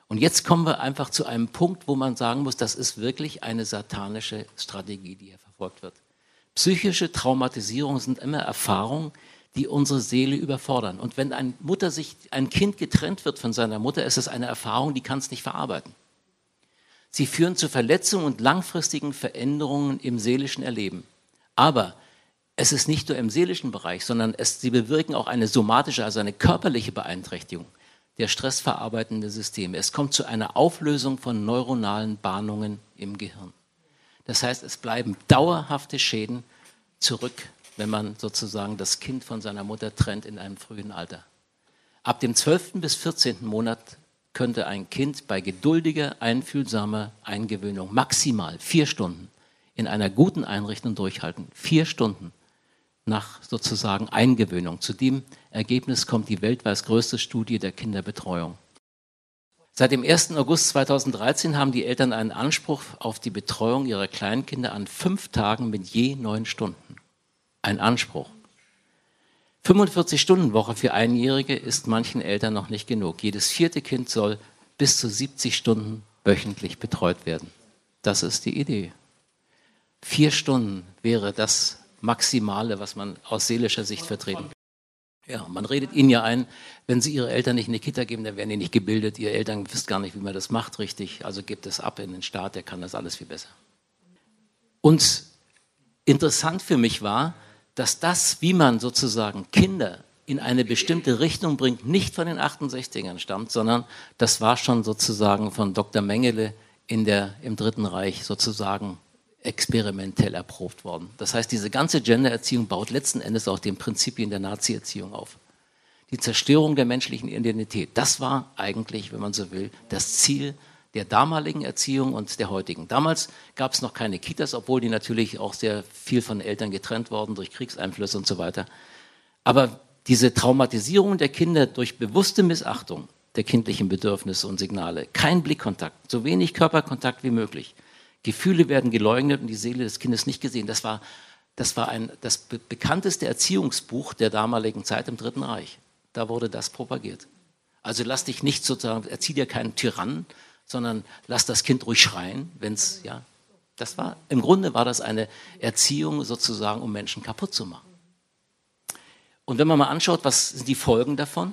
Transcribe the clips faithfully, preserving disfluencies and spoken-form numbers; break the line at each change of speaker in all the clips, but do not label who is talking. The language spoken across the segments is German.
Und jetzt kommen wir einfach zu einem Punkt, wo man sagen muss, das ist wirklich eine satanische Strategie, die hier verfolgt wird. Psychische Traumatisierungen sind immer Erfahrungen, die unsere Seele überfordern. Und wenn eine Mutter sich, ein Kind getrennt wird von seiner Mutter, ist es eine Erfahrung, die kann es nicht verarbeiten. Sie führen zu Verletzungen und langfristigen Veränderungen im seelischen Erleben. Aber es ist nicht nur im seelischen Bereich, sondern es, sie bewirken auch eine somatische, also eine körperliche Beeinträchtigung der stressverarbeitenden Systeme. Es kommt zu einer Auflösung von neuronalen Bahnungen im Gehirn. Das heißt, es bleiben dauerhafte Schäden zurück, wenn man sozusagen das Kind von seiner Mutter trennt in einem frühen Alter. Ab dem zwölften bis vierzehnten Monat könnte ein Kind bei geduldiger, einfühlsamer Eingewöhnung maximal vier Stunden in einer guten Einrichtung durchhalten. Vier Stunden nach sozusagen Eingewöhnung. Zu dem Ergebnis kommt die weltweit größte Studie der Kinderbetreuung. Seit dem ersten August zweitausenddreizehn haben die Eltern einen Anspruch auf die Betreuung ihrer Kleinkinder an fünf Tagen mit je neun Stunden. Ein Anspruch. fünfundvierzig-Stunden-Woche für Einjährige ist manchen Eltern noch nicht genug. Jedes vierte Kind soll bis zu siebzig Stunden wöchentlich betreut werden. Das ist die Idee. Vier Stunden wäre das Maximale, was man aus seelischer Sicht vertreten kann. Ja, man redet ihnen ja ein, wenn sie ihre Eltern nicht in die Kita geben, dann werden die nicht gebildet. Ihr Eltern wisst gar nicht, wie man das macht richtig. Also gebt es ab in den Staat, der kann das alles viel besser. Und interessant für mich war, dass das, wie man sozusagen Kinder in eine bestimmte Richtung bringt, nicht von den achtundsechzigern stammt, sondern das war schon sozusagen von Doktor Mengele in der, im Dritten Reich sozusagen experimentell erprobt worden. Das heißt, diese ganze Gendererziehung baut letzten Endes auf den Prinzipien der Nazi-Erziehung auf. Die Zerstörung der menschlichen Identität, das war eigentlich, wenn man so will, das Ziel der damaligen Erziehung und der heutigen. Damals gab es noch keine Kitas, obwohl die natürlich auch sehr viel von Eltern getrennt wurden durch Kriegseinflüsse und so weiter. Aber diese Traumatisierung der Kinder durch bewusste Missachtung der kindlichen Bedürfnisse und Signale, kein Blickkontakt, so wenig Körperkontakt wie möglich, Gefühle werden geleugnet und die Seele des Kindes nicht gesehen. Das war, das war ein, das be- bekannteste Erziehungsbuch der damaligen Zeit im Dritten Reich. Da wurde das propagiert. Also lass dich nicht sozusagen, erzieh dir keinen Tyrannen, sondern lass das Kind ruhig schreien, wenn's, ja. Das war, im Grunde war das eine Erziehung sozusagen, um Menschen kaputt zu machen. Und wenn man mal anschaut, was sind die Folgen davon?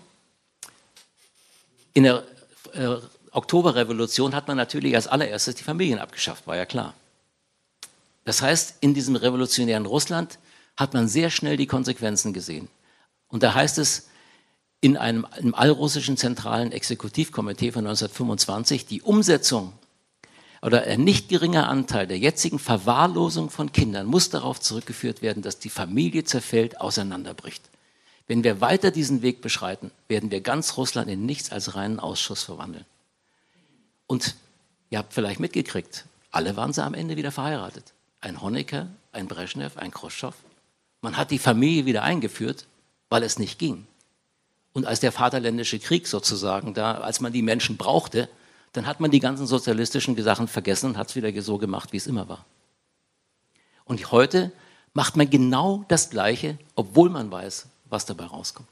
In der äh, Oktoberrevolution hat man natürlich als allererstes die Familien abgeschafft, war ja klar. Das heißt, in diesem revolutionären Russland hat man sehr schnell die Konsequenzen gesehen. Und da heißt es in einem, einem allrussischen zentralen Exekutivkomitee von neunzehnhundertfünfundzwanzig, die Umsetzung oder ein nicht geringer Anteil der jetzigen Verwahrlosung von Kindern muss darauf zurückgeführt werden, dass die Familie zerfällt, auseinanderbricht. Wenn wir weiter diesen Weg beschreiten, werden wir ganz Russland in nichts als reinen Ausschuss verwandeln. Und ihr habt vielleicht mitgekriegt, alle waren sie am Ende wieder verheiratet. Ein Honecker, ein Breschnew, ein Khrushchev. Man hat die Familie wieder eingeführt, weil es nicht ging. Und als der Vaterländische Krieg sozusagen da, als man die Menschen brauchte, dann hat man die ganzen sozialistischen Sachen vergessen und hat es wieder so gemacht, wie es immer war. Und heute macht man genau das Gleiche, obwohl man weiß, was dabei rauskommt.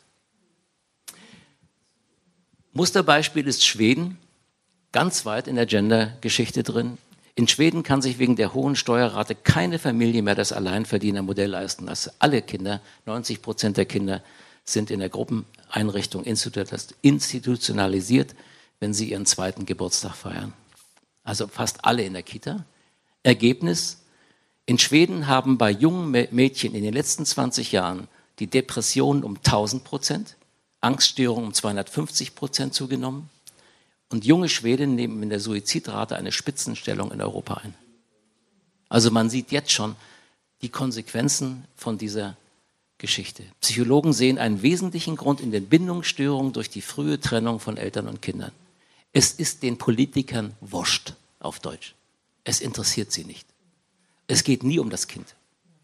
Musterbeispiel ist Schweden, ganz weit in der Gender-Geschichte drin. In Schweden kann sich wegen der hohen Steuerrate keine Familie mehr das Alleinverdienermodell leisten. Also alle Kinder, neunzig Prozent der Kinder, sind in der Gruppeneinrichtung institutionalisiert, wenn sie ihren zweiten Geburtstag feiern. Also fast alle in der Kita. Ergebnis: In Schweden haben bei jungen Mädchen in den letzten zwanzig Jahren die Depressionen um tausend Prozent, Angststörungen um zweihundertfünfzig Prozent zugenommen. Und junge Schweden nehmen in der Suizidrate eine Spitzenstellung in Europa ein. Also man sieht jetzt schon die Konsequenzen von dieser Geschichte. Psychologen sehen einen wesentlichen Grund in den Bindungsstörungen durch die frühe Trennung von Eltern und Kindern. Es ist den Politikern wurscht, auf Deutsch. Es interessiert sie nicht. Es geht nie um das Kind.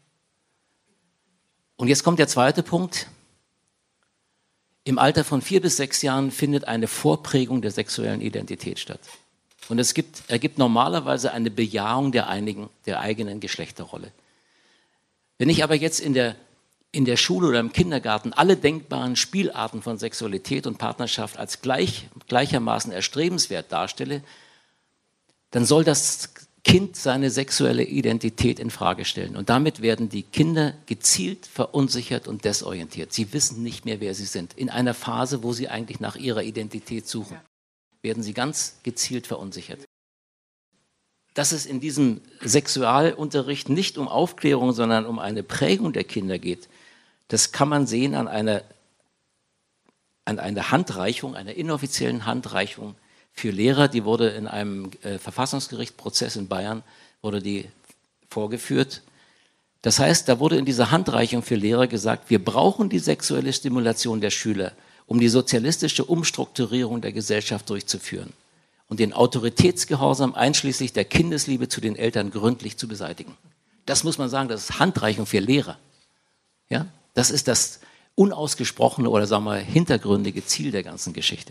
Und jetzt kommt der zweite Punkt. Im Alter von vier bis sechs Jahren findet eine Vorprägung der sexuellen Identität statt. Und es gibt, ergibt normalerweise eine Bejahung der, einigen, der eigenen Geschlechterrolle. Wenn ich aber jetzt in der in der Schule oder im Kindergarten alle denkbaren Spielarten von Sexualität und Partnerschaft als gleich, gleichermaßen erstrebenswert darstelle, dann soll das Kind seine sexuelle Identität in Frage stellen. Und damit werden die Kinder gezielt verunsichert und desorientiert. Sie wissen nicht mehr, wer sie sind. In einer Phase, wo sie eigentlich nach ihrer Identität suchen, ja, werden sie ganz gezielt verunsichert. Dass es in diesem Sexualunterricht nicht um Aufklärung, sondern um eine Prägung der Kinder geht, das kann man sehen an einer, an einer Handreichung, einer inoffiziellen Handreichung für Lehrer. Die wurde in einem äh, Verfassungsgerichtsprozess in Bayern wurde die vorgeführt. Das heißt, da wurde in dieser Handreichung für Lehrer gesagt, wir brauchen die sexuelle Stimulation der Schüler, um die sozialistische Umstrukturierung der Gesellschaft durchzuführen und den Autoritätsgehorsam einschließlich der Kindesliebe zu den Eltern gründlich zu beseitigen. Das muss man sagen, das ist Handreichung für Lehrer. Ja? Das ist das unausgesprochene oder sagen wir hintergründige Ziel der ganzen Geschichte.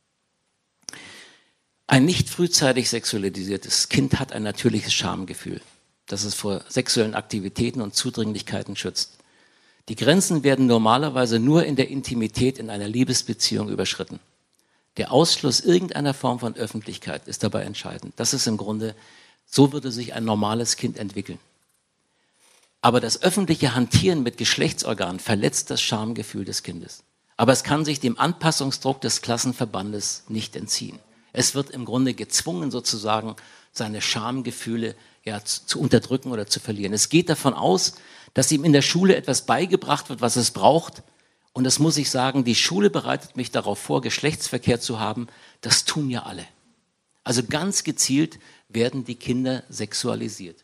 Ein nicht frühzeitig sexualisiertes Kind hat ein natürliches Schamgefühl, das es vor sexuellen Aktivitäten und Zudringlichkeiten schützt. Die Grenzen werden normalerweise nur in der Intimität in einer Liebesbeziehung überschritten. Der Ausschluss irgendeiner Form von Öffentlichkeit ist dabei entscheidend. Das ist im Grunde, so würde sich ein normales Kind entwickeln. Aber das öffentliche Hantieren mit Geschlechtsorganen verletzt das Schamgefühl des Kindes. Aber es kann sich dem Anpassungsdruck des Klassenverbandes nicht entziehen. Es wird im Grunde gezwungen, sozusagen seine Schamgefühle ja, zu, zu unterdrücken oder zu verlieren. Es geht davon aus, dass ihm in der Schule etwas beigebracht wird, was es braucht. Und das muss ich sagen, die Schule bereitet mich darauf vor, Geschlechtsverkehr zu haben. Das tun ja alle. Also ganz gezielt werden die Kinder sexualisiert.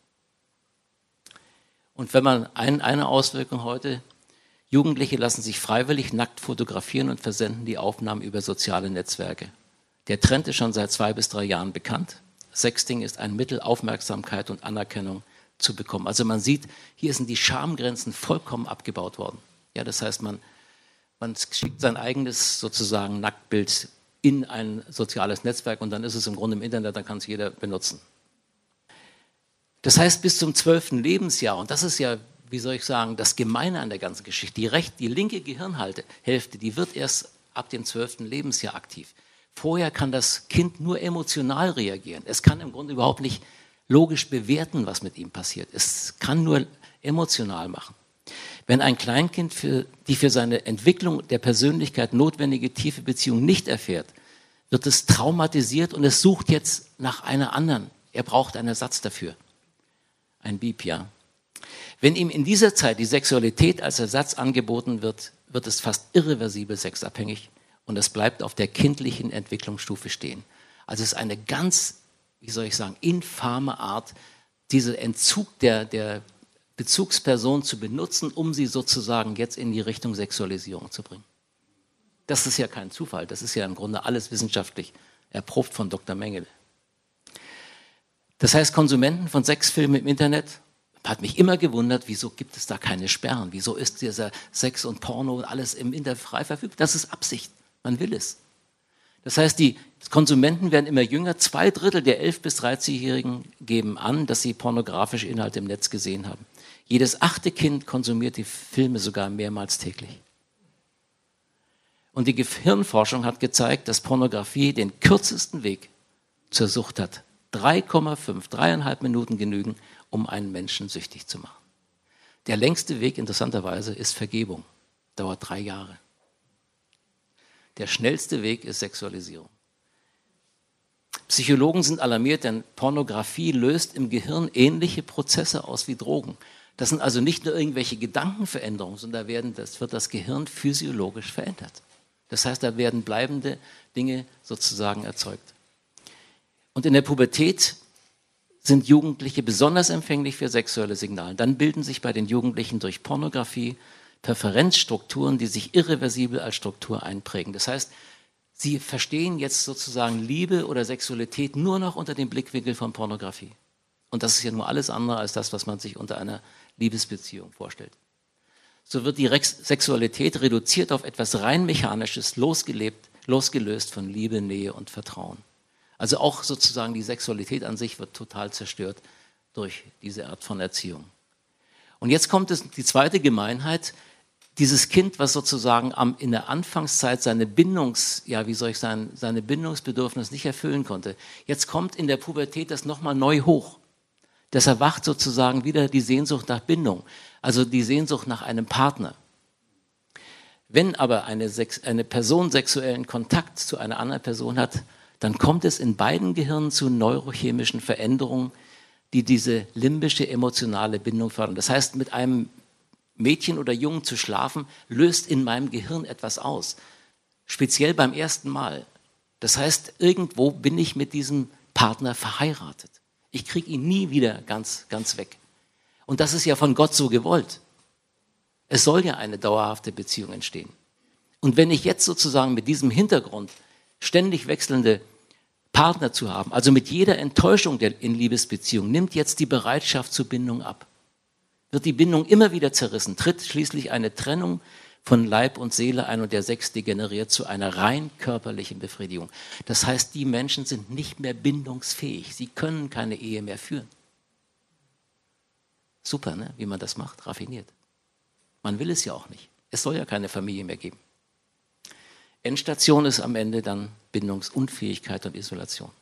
Und wenn man ein, eine Auswirkung heute, Jugendliche lassen sich freiwillig nackt fotografieren und versenden die Aufnahmen über soziale Netzwerke. Der Trend ist schon seit zwei bis drei Jahren bekannt. Sexting ist ein Mittel, Aufmerksamkeit und Anerkennung zu bekommen. Also man sieht, hier sind die Schamgrenzen vollkommen abgebaut worden. Ja, das heißt, man, man schickt sein eigenes sozusagen Nacktbild in ein soziales Netzwerk und dann ist es im Grunde im Internet, dann kann es jeder benutzen. Das heißt, bis zum zwölften Lebensjahr, und das ist ja, wie soll ich sagen, das Gemeine an der ganzen Geschichte, die, recht, die linke Gehirnhälfte, die wird erst ab dem zwölften Lebensjahr aktiv. Vorher kann das Kind nur emotional reagieren. Es kann im Grunde überhaupt nicht logisch bewerten, was mit ihm passiert. Es kann nur emotional machen. Wenn ein Kleinkind für, die für seine Entwicklung der Persönlichkeit notwendige tiefe Beziehung nicht erfährt, wird es traumatisiert und es sucht jetzt nach einer anderen. Er braucht einen Ersatz dafür. Ein Beep, ja. Wenn ihm in dieser Zeit die Sexualität als Ersatz angeboten wird, wird es fast irreversibel sexabhängig. Und es bleibt auf der kindlichen Entwicklungsstufe stehen. Also es ist eine ganz, wie soll ich sagen, infame Art, diesen Entzug der, der Bezugsperson zu benutzen, um sie sozusagen jetzt in die Richtung Sexualisierung zu bringen. Das ist ja kein Zufall, das ist ja im Grunde alles wissenschaftlich erprobt von Doktor Mengele. Das heißt, Konsumenten von Sexfilmen im Internet, hat mich immer gewundert, wieso gibt es da keine Sperren? Wieso ist dieser Sex und Porno und alles im Internet frei verfügbar? Das ist Absicht. Man will es. Das heißt, die Konsumenten werden immer jünger. Zwei Drittel der elf- bis dreizehnjährigen geben an, dass sie pornografische Inhalte im Netz gesehen haben. Jedes achte Kind konsumiert die Filme sogar mehrmals täglich. Und die Gehirnforschung hat gezeigt, dass Pornografie den kürzesten Weg zur Sucht hat. drei Komma fünf, dreieinhalb Minuten genügen, um einen Menschen süchtig zu machen. Der längste Weg, interessanterweise, ist Vergebung. Dauert drei Jahre. Der schnellste Weg ist Sexualisierung. Psychologen sind alarmiert, denn Pornografie löst im Gehirn ähnliche Prozesse aus wie Drogen. Das sind also nicht nur irgendwelche Gedankenveränderungen, sondern da werden, das wird das Gehirn physiologisch verändert. Das heißt, da werden bleibende Dinge sozusagen erzeugt. Und in der Pubertät sind Jugendliche besonders empfänglich für sexuelle Signale. Dann bilden sich bei den Jugendlichen durch Pornografie Präferenzstrukturen, die sich irreversibel als Struktur einprägen. Das heißt, sie verstehen jetzt sozusagen Liebe oder Sexualität nur noch unter dem Blickwinkel von Pornografie. Und das ist ja nur alles andere als das, was man sich unter einer Liebesbeziehung vorstellt. So wird die Rex- Sexualität reduziert auf etwas rein Mechanisches, losgelebt, losgelöst von Liebe, Nähe und Vertrauen. Also auch sozusagen die Sexualität an sich wird total zerstört durch diese Art von Erziehung. Und jetzt kommt es, die zweite Gemeinheit. dieses Kind, was sozusagen am, in der Anfangszeit seine Bindungs, ja, wie soll ich sagen, seine Bindungsbedürfnis nicht erfüllen konnte, jetzt kommt in der Pubertät das nochmal neu hoch. Das erwacht sozusagen wieder die Sehnsucht nach Bindung, also die Sehnsucht nach einem Partner. Wenn aber eine, Sex, eine Person sexuellen Kontakt zu einer anderen Person hat, dann kommt es in beiden Gehirnen zu neurochemischen Veränderungen, die diese limbische emotionale Bindung fördern. Das heißt, mit einem Mädchen oder Jungen zu schlafen, löst in meinem Gehirn etwas aus. Speziell beim ersten Mal. Das heißt, irgendwo bin ich mit diesem Partner verheiratet. Ich kriege ihn nie wieder ganz, ganz weg. Und das ist ja von Gott so gewollt. Es soll ja eine dauerhafte Beziehung entstehen. Und wenn ich jetzt sozusagen mit diesem Hintergrund ständig wechselnde Partner zu haben, also mit jeder Enttäuschung der in Liebesbeziehung, nimmt jetzt die Bereitschaft zur Bindung ab. Wird die Bindung immer wieder zerrissen, tritt schließlich eine Trennung von Leib und Seele ein und der Sex degeneriert zu einer rein körperlichen Befriedigung. Das heißt, die Menschen sind nicht mehr bindungsfähig. Sie können keine Ehe mehr führen. Super, ne? Wie man das macht, raffiniert. Man will es ja auch nicht. Es soll ja keine Familie mehr geben. Endstation ist am Ende dann Bindungsunfähigkeit und Isolation.